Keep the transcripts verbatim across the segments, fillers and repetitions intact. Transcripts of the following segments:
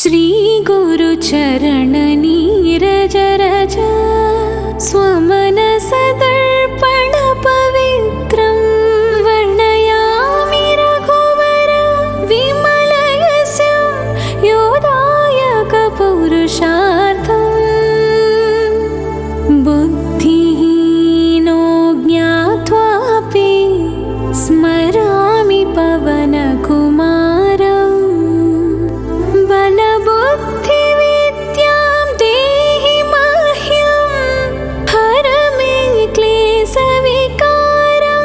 श्री गुरु चरण नीरज रज स्वमनस दर्पण पवित्रं वर्णयामि रघुवर विमल यस्यं योदायक पुरुषार्थं बुद्धिहीनो ज्ञात्वापि स्मरामि पवनकुमारम् बलबुद्धिविद्यां देहि मह्यं हरमे क्लेशविकारम्।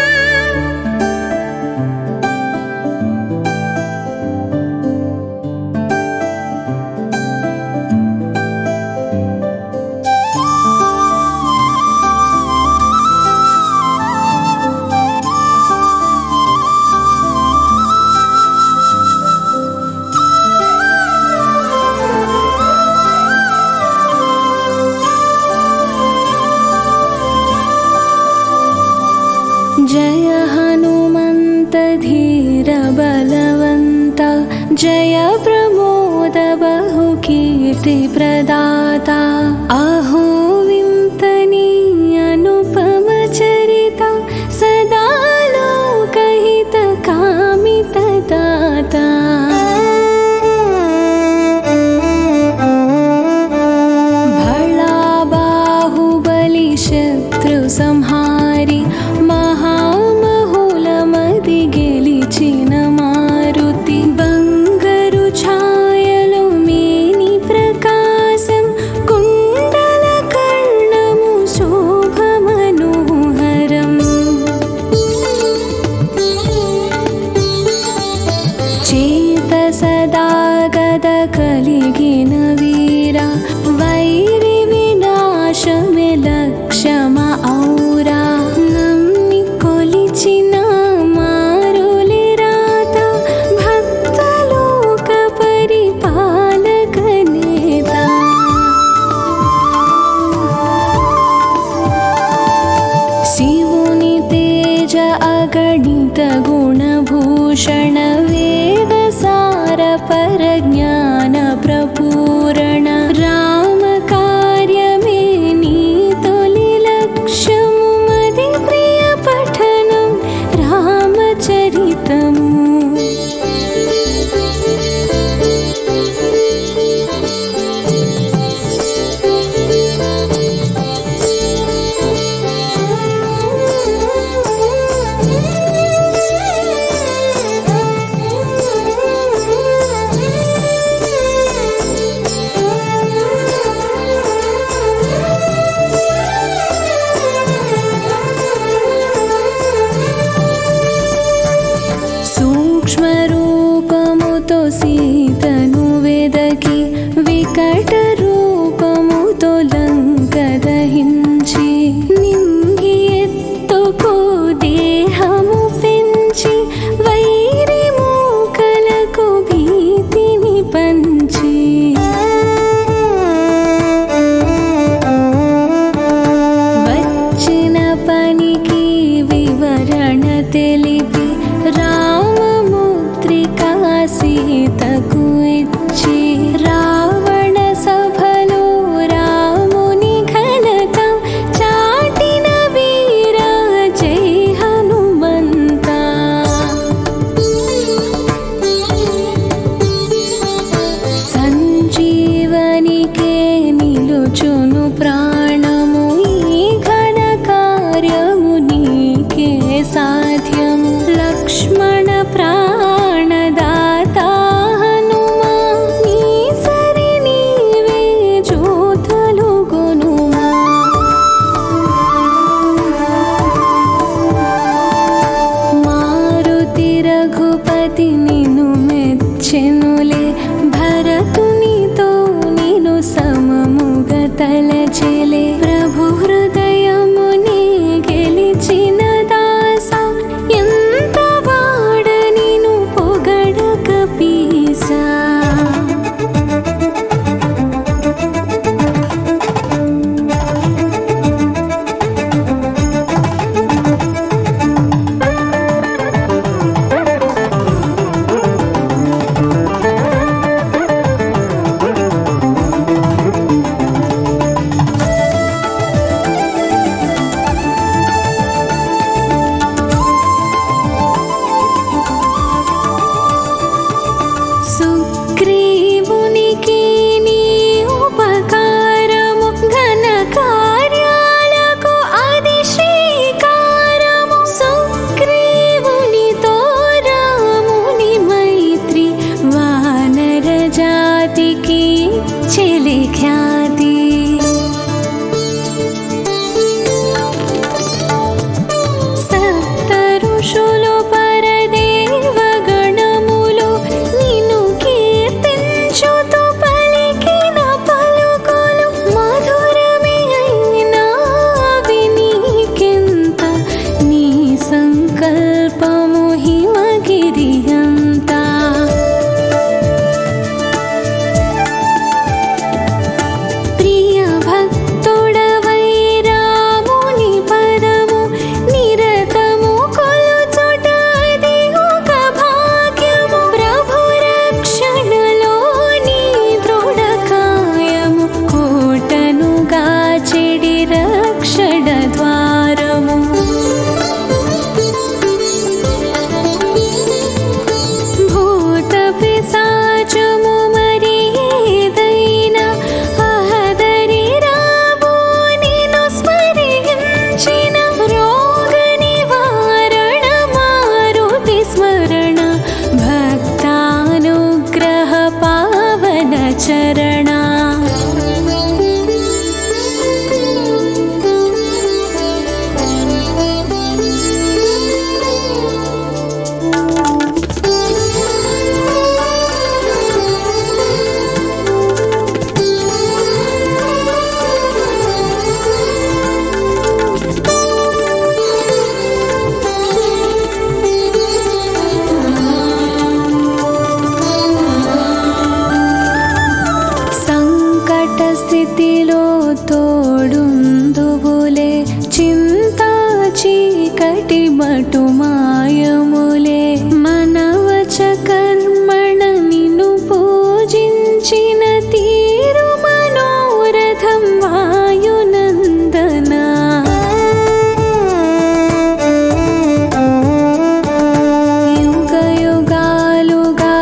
जय हनुमन्त धीर बलवन्त जय प्रमोद बहुकीर्ति प्रदाता अहो विंतनी अनुपम चरिता सदा लोकहित कामित दाता। भला बाहुबली शत्रु संहारी महामहुलमदि गेलिचिन मारुति बंगरु छायलो मेनि प्रकाशं कुंडल कर्णमु शोभमनोहरम्। चेतसदा गद कलिगिन वीरा वैरि विनाशमे लक्ष्यमा औरा नम्मि कोलिचिन मारुले रात भक्तलोक परिपालक नेता। शिवुनि तेज अगणित गुणभूषण वेद सार परज्ञान प्रपूरण राम कार्य में नीतोलि लक्ष्यमु मदि प्रिय पठनं रामचरितमु। सूक्ष्मरूपमुतो सीतनु वेदकी विकटरूपमुतो लंक दहिंची निंగి ఎత్తుకు దేహము పెంచి వైరి మూకలకు భీతిని పంచి వచ్చిన పనికి వివరణ తెలిపి రామముద్రికా సీతకు ఇచ్చి చరణా స్థితిలో తోడుందువులే చింతా చీకటి మటు మాయములే మనవచ కర్మణ నిన్ను పూజించిన తీరు మనోరథం వాయునందన యుగ యుగాలుగా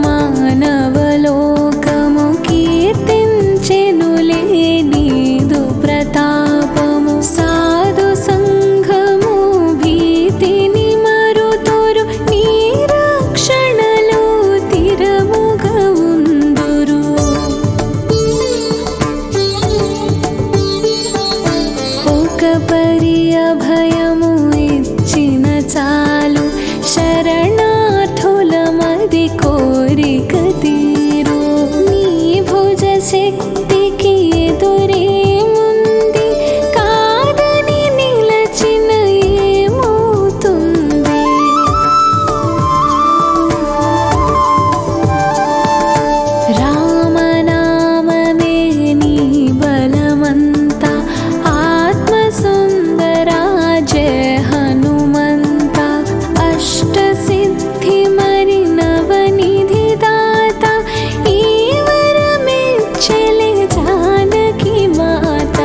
మానవలోకము కీర్తించెనులే నీదు ప్రతాపము సాధు సంఘము భీతిని మరుతురు నీ రక్షణలు తిరముగా ఉందురు ఒక పరి అభయము ఇచ్చిన చాలు శరణార్థుల మది కోరిక తీరు నీ భుజ శక్తికి ఎదురేముంది కాదని నిలచిన ఏమవుతుంది రామనామమే నీ బలమంత ఆత్మ సుందరా జయ హనుమంత అష్ట సిద్ధి మరి నవనిధి దాత ఈ వరమిచ్చెలే జానకి మాత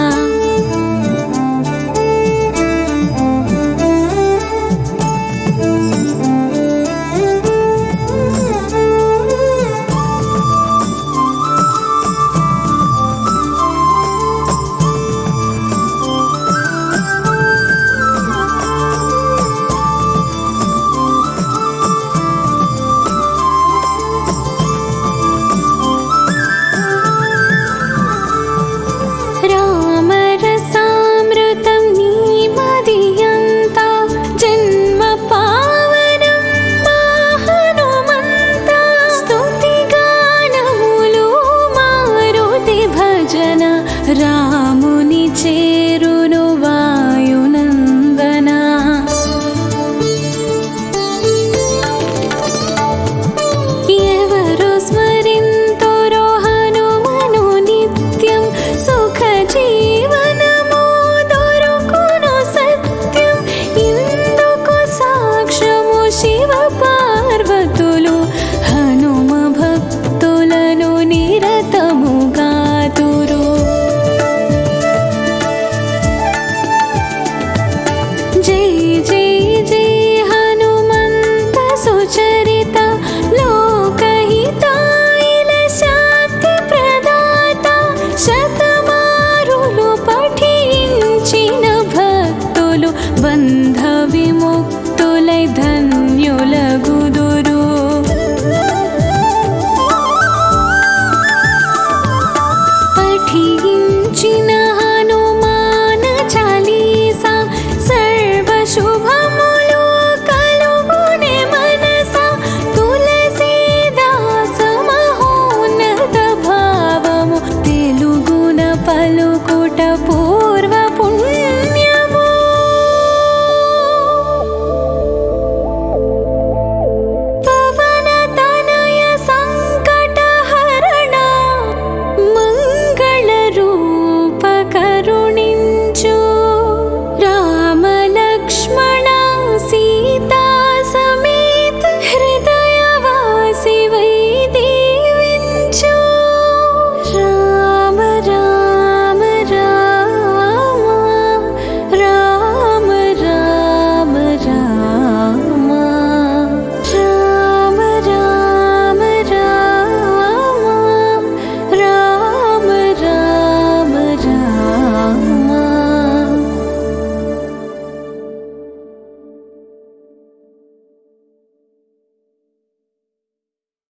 రామరసామృతం నీ మదియంతా జన్మ పావనం మా హనుమంత స్తుతి గానములు మారుతి భజన రా